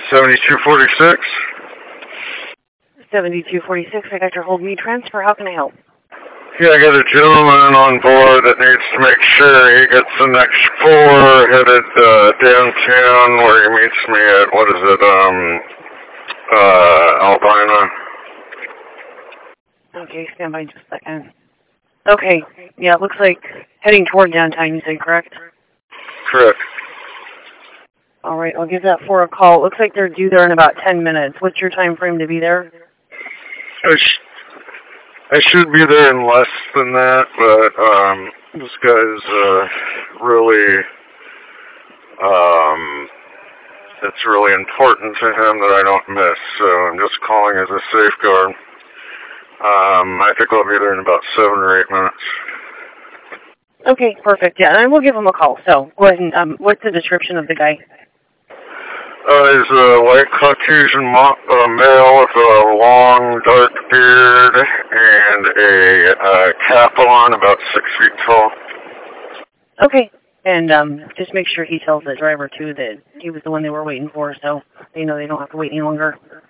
7246. 7246, I got your hold me transfer. How can I help? Yeah, I got a gentleman on board that needs to make sure he gets the next 4 headed downtown where he meets me at, what is it, Albina. Okay, stand by just a second. Okay, yeah, it looks like heading toward downtown, you said, correct? Correct. All right, I'll give that 4 a call. It looks like they're due there in about 10 minutes. What's your time frame to be there? I should be there in less than that, but this guy's really, it's really important to him that I don't miss, so I'm just calling as a safeguard. I think I'll be there in about 7 or 8 minutes. Okay, perfect. Yeah, and I will give him a call. So go ahead and what's the description of the guy? He's a white Caucasian male with a long dark beard and a cap on, about 6 feet tall. Okay, and just make sure he tells the driver too that he was the one they were waiting for, so they know they don't have to wait any longer.